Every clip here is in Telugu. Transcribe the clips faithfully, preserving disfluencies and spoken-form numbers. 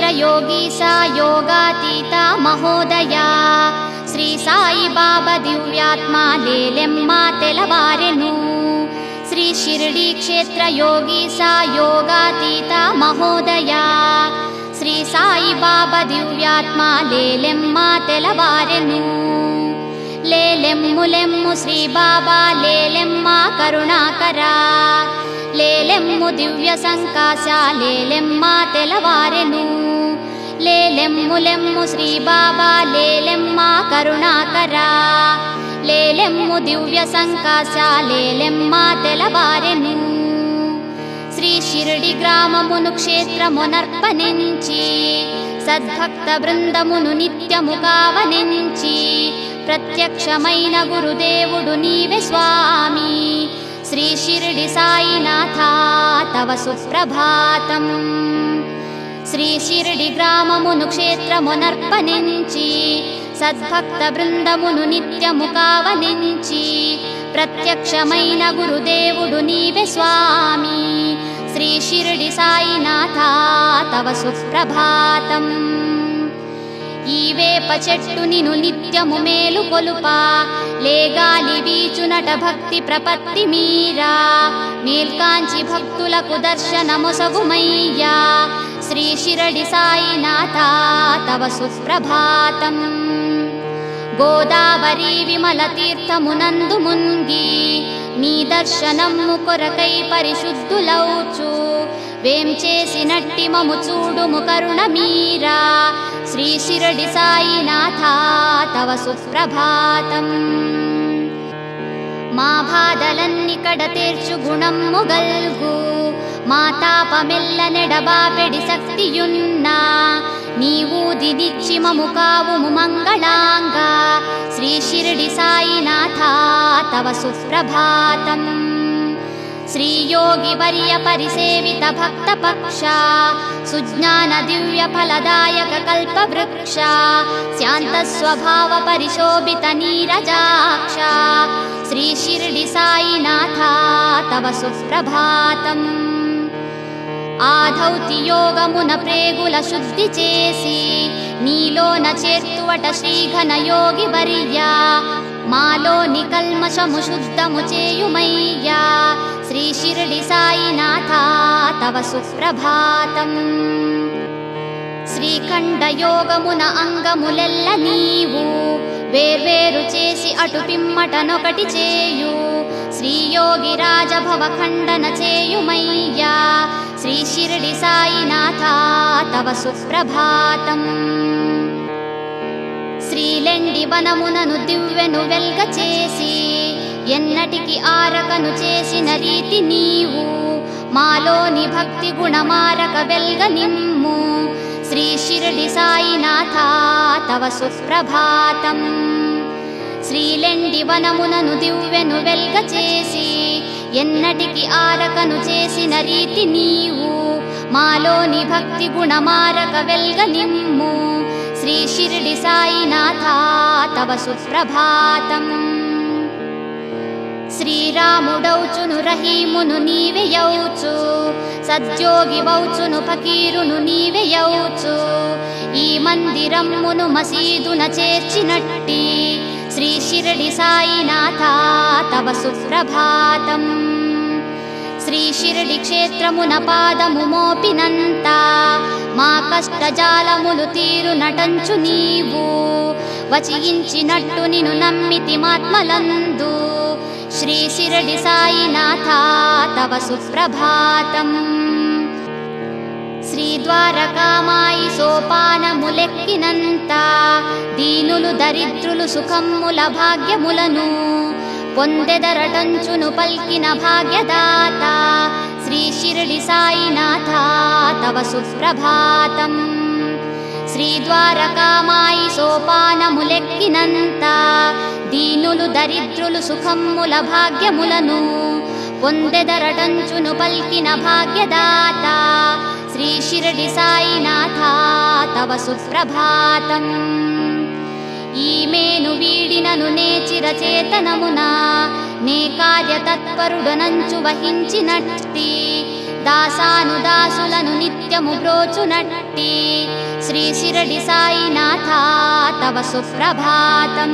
योगीसा योगातीता महोदया श्री साई बाबा दिव्यात्मा लेलेम्मा तेलवारेनु श्री शिरडी क्षेत्र योगीसा योगातीता महोदया श्री साई बाबा दिव्यात्मा लेलेम्मा तेलवारेनु लेलेम्मु लेम्मु श्री बाबा लेलेम्मा करुणाकरा लेलेम्मु दिव्य संकाश लेलेम्मा तेलवारेनु लेलेम्मु लेम्मु श्री बाबा लेलेम्मा करुणाकरा लेलेम्मु दिव्य संकाश लेलेम्मा तेलवारेनु श्री शिरडी ग्राममुनु क्षेत्रमुनर्पणिंची सद्भक्त बृंदमुनु नित्यमु कावनिंची प्रत्यक्षమైన गुरुदेवुडु नीवे स्वामी श्री शिरडी साईनाथ तव सुप्रभातं श्री शिरडी ग्राममुनु क्षेत्रमुनर्पणिंची सद्भक्त बृंदमुनु नित्यमु कावनिंची प्रत्यक्षమైన गुरुदेवुडु नीवे स्वामी श्री शिरडी साईनाथ तव सुप्रभातं ఈ వేప చెట్టు నిను నిత్యము మేలు కొలుప లేగాలి వీచునట భక్తి ప్రపత్తి మీరా మేల్కాంచి భక్తులకు దర్శనమొసగుమయ్యా శ్రీ శిరడి సాయినాథ తవ సుప్రభాతం గోదావరి విమల తీర్థమునందు మున్గి నీ దర్శనము కొరకై పరిశుద్ధులౌచు వేంచేసినట్టి మము చూడుము కరుణ మీరా శ్రీ శిరడి సాయినాథ తవ సుప్రభాతం మా బాధలన్ని కడతీర్చు గుణమ్ము గల్గు మా తాపమెల్ల నెడబాపెడి శక్తియున్నా నీవూది నిచ్చి మము కావుము మంగళాంగా శ్రీ శిరడి సాయినాథ తవ సుప్రభాతం శ్రీ యోగి వర్య పరిసేవిత భక్త పక్ష సుజ్ఞాన దివ్య ఫలదాయక కల్ప వృక్ష శాంత స్వభావ పరిశోభిత నీరజాక్ష శ్రీ శిరడి సాయినాథ తవ సుప్రభాతం ఆధౌతి యోగమున ప్రేగుల శుద్ధి చేసి నీలోన చేర్తువట శ్రీఘన యోగి వర్య మాలోని కల్మషము శుద్ధము చేయుమయ్యా శ్రీ శిరడి సాయినాథ తవ సుప్రభాతం శ్రీఖండ యోగమున అంగములెల్ల నీవు వేర్వేరు చేసి అటు పిమ్మటనొకటి చేయు శ్రీయోగి రాజభవ ఖండన చేయుమయ్యా శ్రీ శిరడి సాయినాథ తవ సుప్రభాతం శ్రీలెండి వనమునను దివ్వెను వెల్గ చేసి ఎన్నటికి ఆరకను చేసిన రీతి నీవు మాలోని భక్తి గుణమారక వెల్గ నిమ్ము శ్రీ శిరడి సాయినాథ తవ సుప్రభాతం శ్రీలెండి వనమునను దివ్వెను వెల్గ చేసి ఎన్నటికి ఆరకను చేసిన రీతి నీవు మాలోని భక్తి గుణమారక వెల్గ నిమ్ము శ్రీ శిరడి సాయినాథ తవ సుప్రభాతం శ్రీరాముడౌచును రహీమును నీవే యౌచు సద్యోగి వౌచును ఫకీరును నీవే యౌచు ఈ మందిరమ్మును మసీదున చేర్చినట్టి శ్రీ శిరడి సాయినాథ తవ సుప్రభాతం శ్రీ శిరడి క్షేత్రమున పాదము మోపినంత మా కష్టజాలములు తీరు నటంచు నీవు వచించినట్టు నిను నమ్మితి మాత్మలందు శ్రీ శిరడి సాయినాథ తవ సుప్రభాతం శ్రీ ద్వారకామాయి సోపానములెక్కినంత దీనులు దరిద్రులు సుఖమ్ముల భాగ్యములను పొందెదరటంచును పల్కిన భాగ్యదాత శ్రీ శిరడి సాయినాథ తవ సుప్రభాతం శ్రీ ద్వారకామాయి సోపానములెక్కినంత దీనులు దరిద్రులు సుఖమ్ముల భాగ్యములను పొందెదరటంచును పల్కిన భాగ్యదాత శ్రీ శిరడి సాయినాథ తవ సుప్రభాతం ఈమెను వీడినను నే చిరచేతనమున నే కార్యతత్పరుడనంచు వహించినట్టి దాసానుదాసులను నిత్యము బ్రోచునట్టి శ్రీ షిరడి సాయినాథ తవ సుప్రభాతం.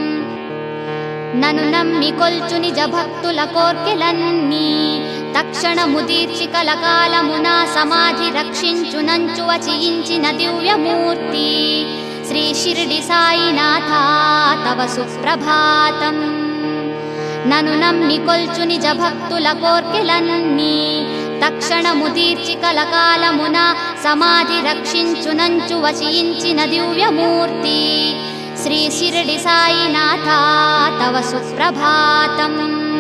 నను నమ్మి కొల్చు నిజ భక్తుల కోర్కెలన్నీ తక్షణము తీర్చి కలకాలమున సమాధి రక్షించునంచు వచించిన దివ్యమూర్తి శ్రీ షిరడి సాయినాథ తవ సుప్రభాతం. నను నమ్మి కొల్చు నిజ భక్తుల కోర్కెలన్నీ తక్షణము తీర్చి కలకాలమున సమాధి రక్షించునంచు వచించిన దివ్యమూర్తి శ్రీ షిరడి సాయినాథ తవ సుప్రభాతం.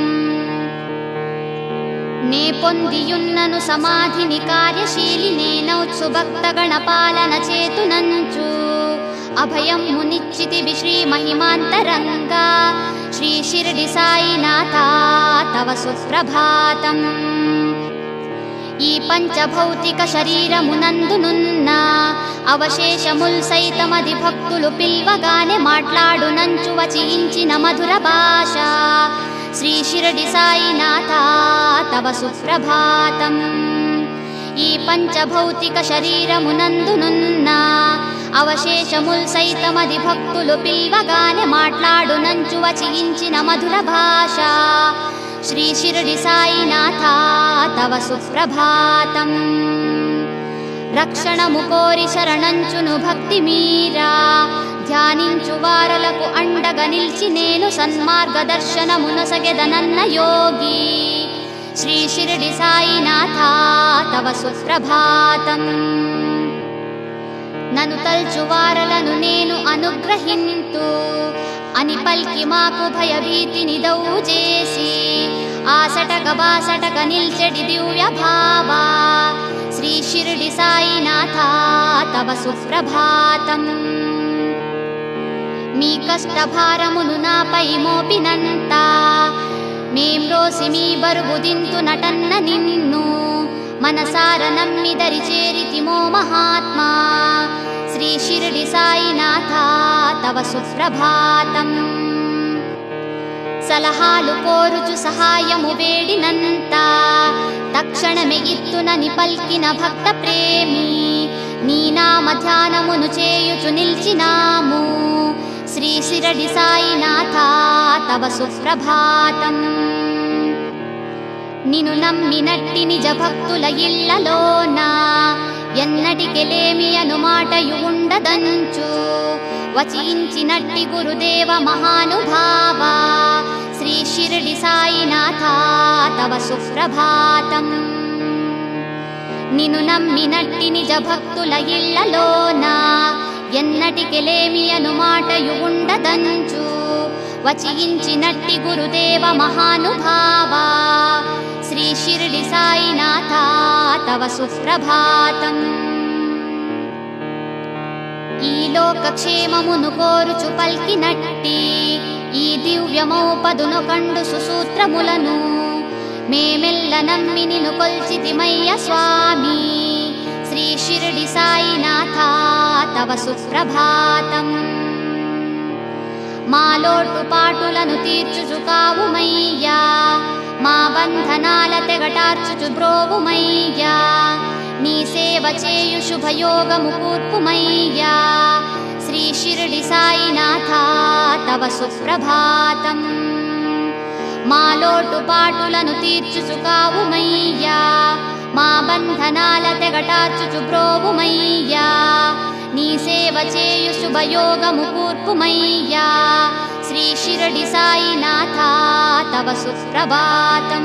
నే పొందియున్నను సమాధిని కార్యశీలి నేనౌత్సు భక్త గణపాలన చేతునంచు అభయం మునిచ్చితివి శ్రీ మహిమాంతరంగా శ్రీ షిరడి సాయినాథ తవ సుప్రభాతం. ఈ పంచభౌతిక శరీరమునందునున్న అవశేషముల్ సైతమది భక్తులు పిల్వగానే మాట్లాడునంచు వచించిన మధుర భాష శ్రీ షిరడి సాయినాథ తవ సుప్రభాతం. ఈ పంచభౌతిక శరీరమునందునున్న అవశేషముల్ సైతమది భక్తులు పిల్వగానే మాట్లాడునంచు వచించిన మధుర భాష శ్రీ షిరడి సాయినాథ తవ సుప్రభాతం. రక్షణము కోరి శరణంచును భక్తి మీరా ధ్యానించు వారలకు అండగా నిల్చి నేను సన్మార్గదర్శనమునొసగెదనన్న యోగి శ్రీ షిరడి సాయినాథ తవ సుప్రభాతం. నను తల్చు వారలను నేను అనుగ్రహింతు అని పల్కి మాకు భయభీతిని దౌ చేసి ఆసటక బాసటక నిల్చెడి దివ్య భావా శ్రీ షిరడి సాయినాథ తవ సుప్రభాతం. మీ కష్టభారమును నాపై మోపినంత మేమ్రోసి మీ బరువు దింతు నటన్న నిన్ను మనసార నమ్మి దరి చేరితిమో మహాత్మా శ్రీ షిరడి సాయినాథ తవ సుప్రభాతం. సలహాలు కోరుచు సహాయము వేడినంత తక్షణమే ఇత్తునని పల్కిన భక్త ప్రేమి నీ నామ ధ్యానమును చేయుచు నిల్చినాము శ్రీ షిరడి సాయినాథ తవ సుప్రభాతం. నిను నమ్మినట్టి నిజ భక్తుల ఇళ్లలోన ఎన్నటికెలేమి అను మాటయు ఉండదంచు వచించినట్టి గురుదేవ మహానుభావ శ్రీ షిరడి సాయినాథ తవ సుప్రభాతం. నిను నమ్మినట్టి నిజ భక్తుల ఇళ్లలోన ఎన్నటికెలేమి అను మాటయు ఉండదంచు వచించినట్టి గురుదేవ మహానుభావ శ్రీ షిరడి సాయినాథ తవ సుప్రభాతం. ఈ లోకక్షేమమును కోరుచు పల్కినట్టి ఈ దివ్యమౌపదును కండు సుసూత్రములను మేమెల్ల నమ్మి నిను కొల్చితిమయ్య స్వామి శ్రీ షిరడి సాయినాథ తవ సుప్రభాతం. మా లోటు పాటులను తీర్చుచు కావుమయ్యా మా బంధనాల తెగటార్చుచు బ్రోవుమయ్యా నీ సేవ చేయు శుభయోగము కూర్పుమయ్యా శ్రీ షిరడి సాయినాథ తవ సుప్రభాతం. మా లోటు పాటులను తీర్చుచు కావుమయ్యా మా బంధనాల తెగటార్చుచు బ్రోవుమయ్యా నీ సేవ చేయు శుభయోగము కూర్పుమయ్యా శ్రీ షిరడి సాయినాథ తవ సుప్రభాతం.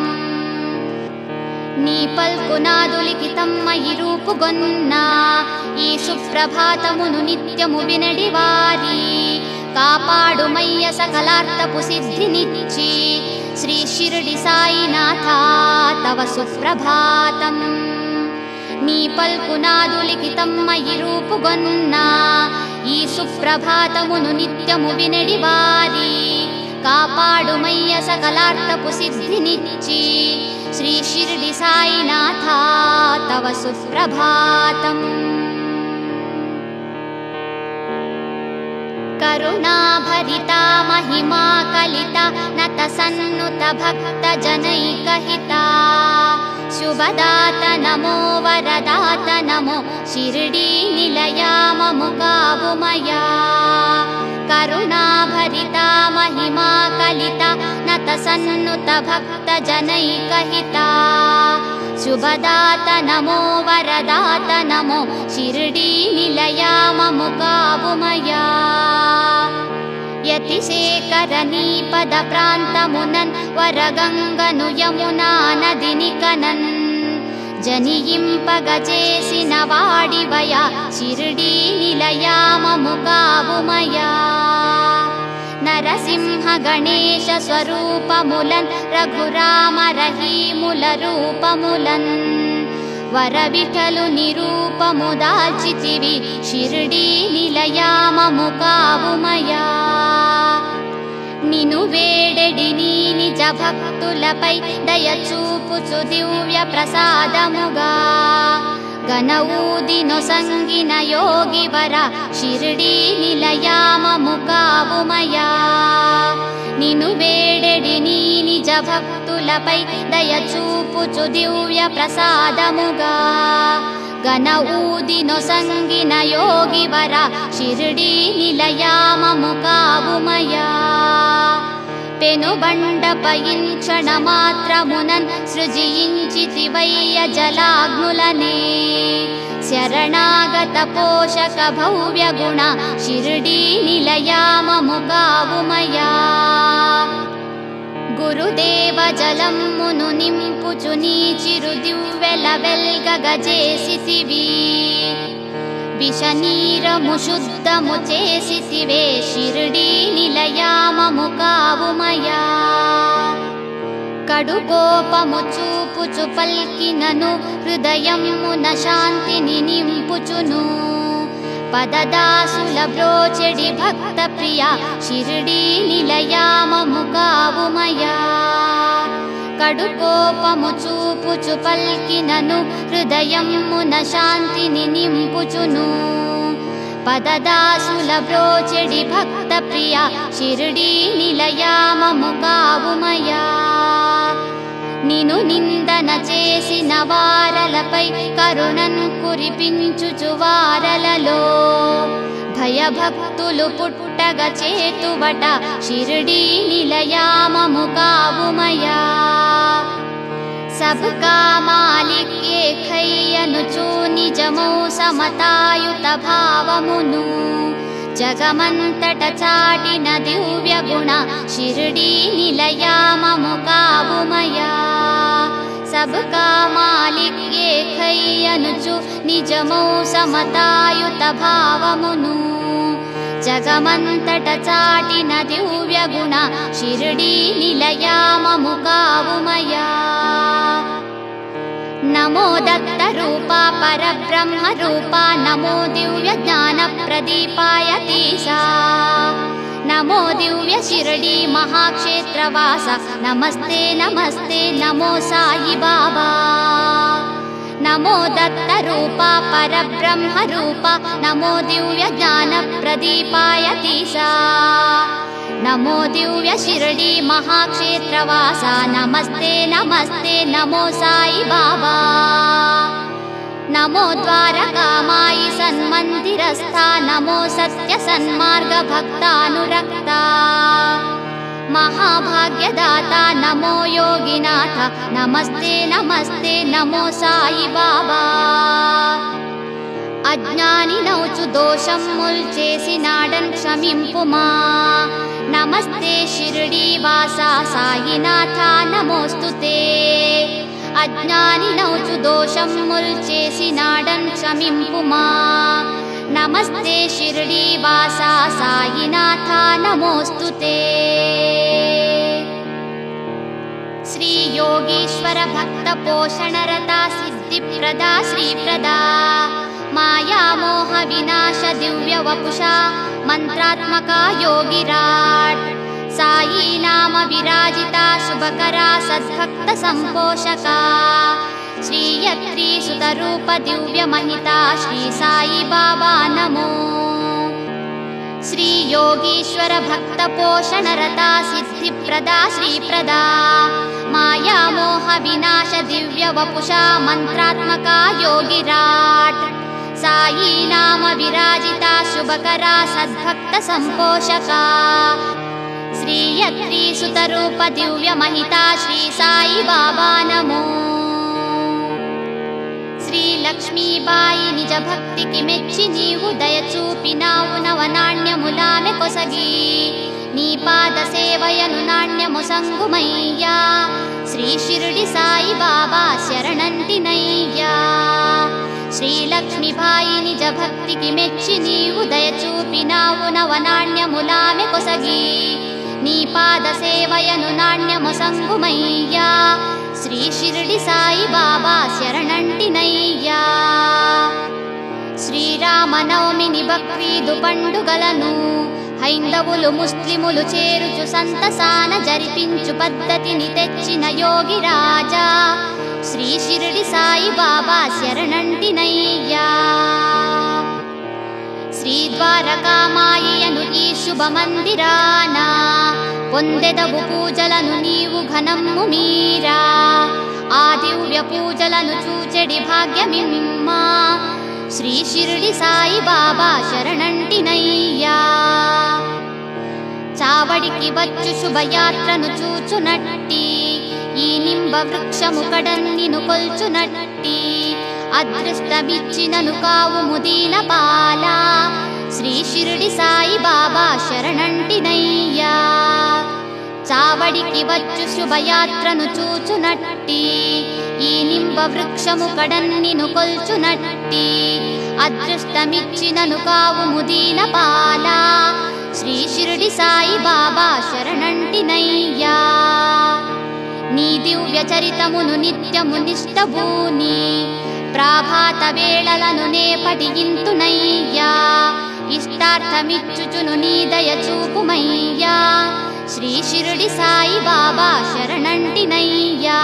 నీ పల్కు నాదులికితమ్మయి రూపుగొన్నా ఈ సుప్రభాతమును నిత్యము వినడి వారి కాపాడుమయ్య సకలార్థపు సిద్ధినిచ్చి శ్రీ షిరడి సాయినాథ తవ సుప్రభాతం. నీ పల్కు నాదులికితమ్మయి రూపుగొన్నా ఈ సుప్రభాతమును నిత్యము వినడి వారి కాపాడుమయ్య సకలార్థపు సిద్ధినిచ్చి శ్రీ షిరడి సాయినాథ తవ సుప్రభాతం. కరుణాభరితా మహిమా కలిత నత సన్నుత భక్త జనైకహితా शुभदात नमो वरदात नमो शिरडी निलया ममु कावुमया करुणाभरिता महिमा कलिता नत सन्नुत भक्त जनैकहिता शुभदात नमो वरदात नमो शिरडी निलया ममु कावुमया यतिशेखर नीपद प्रान्तमुनन् वरगंगनु यमुना नदिनि कनन् जनियिंपगजेसिन वाडिवया शिरडी निलया ममु कावुमया नरसिंह गणेश स्वरूपमुलन् रघुराम रहीमुल रूपमुलन् वरविठलु निरूपमु दाल्चितिवि शिरडी निलया ममु कावुमया निनु वेडेडि नी निज भक्तुलपै दय चूपुचु दिव्य प्रसादमुगा गनऊदिनो संगिन योगिवर शिरडी निलया ममु कावुमया निनु वेडेडि नी निज भक्तुलपै दय चूपुचु दिव्य प्रसादमुगा गन ऊदिनो संगिन योगिवर शिरडी निलया ममु कावुमया पेनुबंडपयिंचण मात्रमुनन् सृजिंचितिवय्य जलाग्नुलने शरणागत पोषक भव्य गुण शिरडी निलया ममु कावुमया गुरुदेव जलं मुनु निंपुचु नी चिरु दिव्येल वेल्गगजेसितिवि विषनीरमु शुद्धमु चेसितिवे शिरडी निलया ममु कावुमया कडुकोपमु चूपुचु पल्किननु हृदयमुन शान्तिनि निंपुचुनु पददासुल ब्रोचेडि भक्त प्रिया शिरडी निलया ममु कावुमया कडुकोपमु चूपुचु पल्किननु हृदयमुन शान्तिनि निंपुचुनु पददासुल ब्रोचेडि भक्त प्रिया शिरडी निलया ममु कावुमया निनु निंदन चेसिन वारलपै करुणन् कुरिपिंचुचु वारలలో भयभक्तुलु पुट्टग चेतुवट शिरडी निलया ममु कावुमया सबका मालिक ఏకయ్యనుచు నిజము సమతాయుత భావమును जगमंतट चाटिन दिव्य गुण शिरडी निलया ममु कावुमया सबका मालिक ఏకయ్యనుచు निजमौ समतायुत भावमुनु जगमंतट चाटिन दिव्य गुण शिरडी निलया ममु कावुमया नमो दत्त रूपा परब्रह्म रूपा नमो दिव्य ज्ञान प्रदीपायतीशा नमो दिव्य शिरडी महाक्षेत्रवास नमस्ते नमस्ते नमो साई बाबा नमो दत्त रूपा परब्रह्म रूपा नमो दिव्य ज्ञान प्रदीपायतीशा नमो दिव्य शिरडी महाक्षेत्रवासा नमस्ते नमस्ते नमो साई बाबा नमो द्वारकामायि सन्मन्दिरस्था नमो सत्य सन्मार्ग भक्तानुरक्ता महाभाग्यदाता नमो योगिनाथ नमस्ते नमस्ते नमो साई बाबा अज्ञानी नौचु दोषं मुल्चेसिनाडन् क्षमिंपुमा नमस्ते शिरडी वासा साईनाथ नमोस्तुते अज्ञानी नौचु दोषं मुल्चेसिनाडन् क्षमिंपुमा नमस्ते शिरडी वासा साईनाथ नमोस्तुते श्री योगीश्वर भक्त पोषणरता सिद्धिप्रदा श्रीप्रदा माया मोह विनाश दिव्य वपुषा मंत्रात्मका योगिराट साई नाम विराजिता शुभकरा सद्भक्त संपोषका श्री यत्री सुतरूप दिव्य महिता श्री साई बाबा नमो శ్రీ యోగీశ్వర భక్త పోషణరతా సిద్ధిప్రదా శ్రీప్రదా మాయామోహ వినాశ దివ్య వపుషా మంత్రాత్మకా యోగిరాట్ సాయి నామ విరాజితా శుభకరా సద్భక్త సంపోషకా శ్రీయత్రీ సుతరూప దివ్య మహితా శ్రీ సాయి బాబా నమో. శ్రీ లక్ష్మీబాయి నిజ భక్తికి మెచ్చి నీవు దయచూపినావు నవనాణ్యములామె కొసగి నీ పాద సేవయను నాణ్యము సంగుమయ్యా శ్రీ షిరిడి సాయి బాబా శరణంటినయ్యా. శ్రీ లక్ష్మీబాయి నిజ భక్తికి మెచ్చి నీవు దయచూపినావు నవనాణ్యములామె కొసగి నీ పాద సేవయను నాణ్యము సంగుమయ్యా శ్రీ షిరిడి సాయి బాబా శరణంటినయ్యా. శ్రీరామనవమిని బక్రీదు పండుగలను హైందవులు ముస్లిములు చేరుచు సంతసాన జరిపించు పద్ధతిని తెచ్చిన యోగి రాజా శ్రీ షిరిడి సాయి బాబా శరణంటినయ్యా. శ్రీ ద్వారకామాయను ఈ శుభ మందిరాన పొందెదవు పూజలను నీవు ఘనమ్ము మీరా ఆ దివ్య పూజలను చూచెడి భాగ్యమిమ్మా శ్రీ షిరిడి సాయి బాబా శరణంటినయ్యా. చావడికి వచ్చు శుభయాత్రను చూచునట్టి ఈ నింబ వృక్షము కడన్నిను కొల్చునట్టి అదృష్టమిచ్చినను కావు ముదీన పాల శ్రీ షిరిడి సాయి బాబా శరణంటినయ్యా. చావడికి వచ్చు శుభయాత్రను చూచునట్టి ఈ నింబ వృక్షము కడన్నిను కొల్చునట్టి అదృష్టమిచ్చినను కావు ముదీన పాల శ్రీ షిరిడి సాయి బాబా శరణంటినయ్యా. నీ దివ్య చరితమును నిత్యము నిష్టభూని ప్రాభాత వేళలను నే పఠింతునయ్యా ఇష్టార్థమిచ్చుచును నీ దయ చూపుమయ్యా శ్రీ షిరిడి సాయి బాబా శరణంటినయ్యా.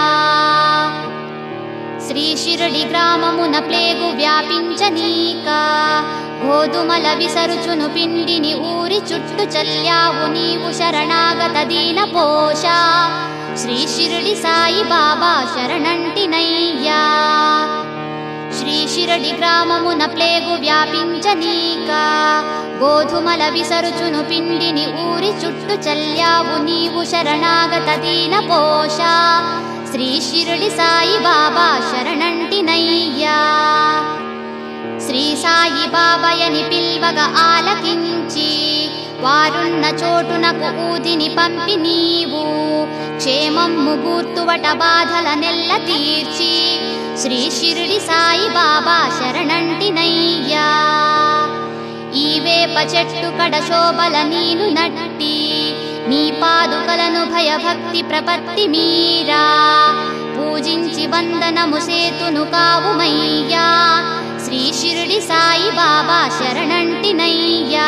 శ్రీ షిరిడి గ్రామమున ప్లేగు వ్యాపించనీక గోధుమల విసరుచును పిండిని ఊరి చుట్టు చల్లావు నీవు శరణాగత దీన పోష శ్రీ షిరిడి సాయి బాబా శరణంటినయ్యా. శ్రీ షిరిడి గ్రామమున ప్లేగు వ్యాపించనీక గోధుమల విసరుచును పిండిని ఊరి చుట్టు చల్లావు నీవు శరణాగత దీన పోష శ్రీ షిరిడి సాయి బాబా శరణంటినయ్యా. శ్రీ సాయి బాబాయని పిల్వగా ఆలకించి వారున్న చోటునకు ఊదిని పంపి నీవు క్షేమమ్ము గూర్తువట బాధల నెల్ల తీర్చి శ్రీ షిరిడి సాయి బాబా శరణంటినయ్యా. ఈ వేప చెట్టు కడ శోభల నీను నట్టి నీ పాదుకలను భయభక్తి ప్రపత్తి మీరా పూజించి వందనము సేతును కావుమయ్యా శ్రీ షిరిడి సాయి బాబా శరణంటినయ్యా.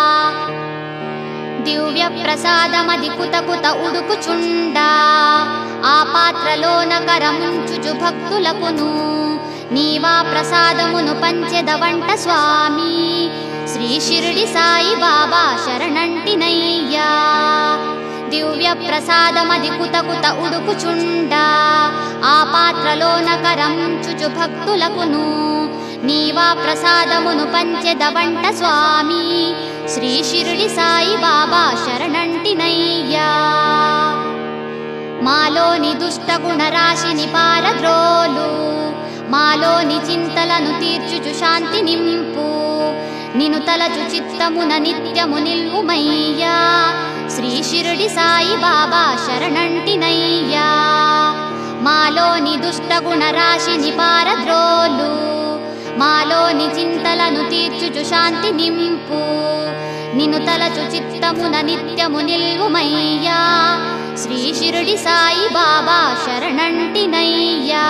దివ్య ప్రసాదమది కుత కుత ఉడుకుచుండా ఆ పాత్రలోన కరముంచుచు భక్తులకును నీవా ప్రసాదమును పంచెదవంట స్వామి శ్రీ షిరిడి సాయి బాబా శరణంటినయ్యా. దివ్య ప్రసాదమది కుత కుత ఉడుకుచుండా ఆ పాత్రలోన కరముంచుచు భక్తులకును నీవా ప్రసాదమును పంచెదవంట స్వామి శ్రీ షిరిడి సాయి బాబా శరణంటినయ్యా. మాలోని దుష్ట గుణరాశిని పారద్రోలు మాలోని చింతలను తీర్చుచు శాంతి నింపు నిను తలచు చిత్తమున నిత్యము నిల్వుమయ్యా శ్రీ షిరిడి సాయి బాబా శరణంటినయ్యా. మాలోని దుష్ట గుణరాశిని పారద్రోలు మాలోని చింతలను తీర్చుచు శాంతి నింపు నిను తలచు చిత్తమున నిత్యము నిల్వుమయ్యా శ్రీ షిరిడి సాయి బాబా శరణంటినయ్యా.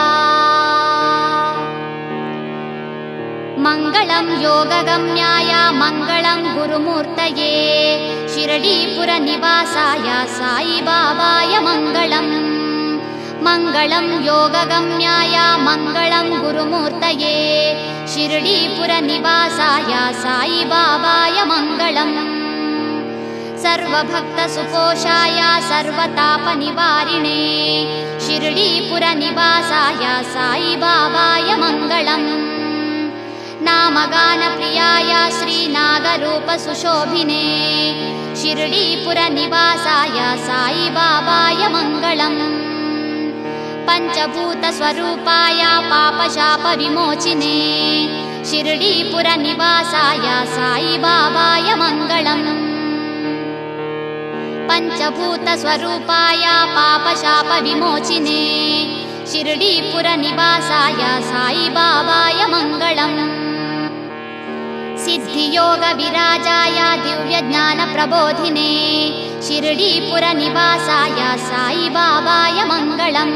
మంగళం యోగగమ్యాయ మంగళం గురుమూర్తయే షిరిడీపుర నివాసాయ సాయి బాబాయ మంగళం. మంగళం యోగగమ్యాయ మంగళం గురుమూర్తయే షిరిడీపుర నివాసాయ సాయి బాబాయ మంగళం. सर्वभक्तसुपोषाय सर्वतापनिवारिणे शिरडीपुरनिवासाय साईबाबाय मङ्गलम् नामगानप्रियाय श्रीनागरूपसुशोभिने शिरडीपुरनिवासाय साईबाबाय मङ्गलम् पञ्चभूतस्वरूपाय पापशापविमोचिने शिरडीपुरनिवासाय साईबाबाय मङ्गलम् पञ्चभूतस्वरूपाय पापशापविमोचिने शिरडीपुरनिवासाय साईबाबाय मङ्गलम् सिद्धियोगविराजाय दिव्यज्ञानप्रबोधिने शिरडीपुरनिवासाय साईबाबाय मङ्गलम्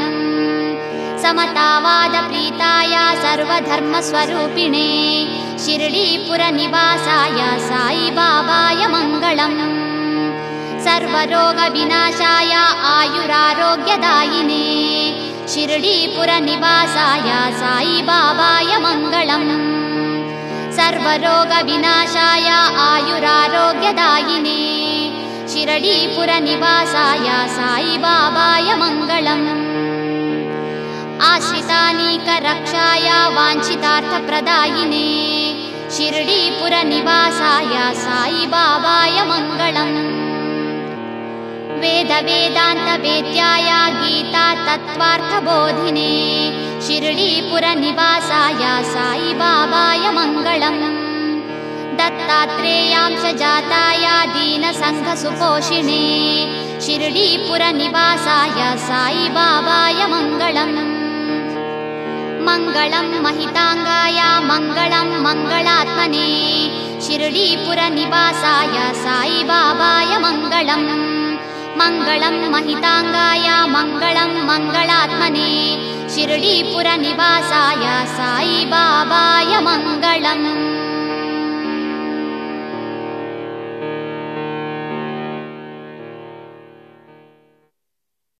समतावादप्रीताय सर्वधर्मस्वरूपिणे शिरडीपुरनिवासाय साईबाबाय मङ्गलम् सर्वरोगविनाशाय आयुरारोग्यदायिने शिरडीपुरनिवासाय साईबाबाय मङ्गलम् सर्वरोगविनाशाय आयुरारोग्यदायिने शिरडीपुरनिवासाय साईबाबाय मङ्गलम् आश्रितानीकरक्षाय वाञ्छितार्थप्रदायिने शिरडीपुरनिवासाय साईबाबाय मङ्गलम् वेदवेदान्तवेद्याय गीता तत्त्वार्थबोधिने शिरडीपुरनिवासाय साईबाबाय मङ्गलम् दत्तात्रेयांशजाताय दीनसङ्घसुपोषिणे शिरडीपुरनिवासाय साईबाबाय मङ्गलम् मङ्गलं महिताङ्गाय मङ्गलं मङ्गलात्मने शिरडीपुरनिवासाय साईबाबाय मङ्गलम् मङ्गलं महिताङ्गाय मङ्गलं मङ्गलात्मने शिरडीपुरनिवासाय साईबाबाय मङ्गलम्।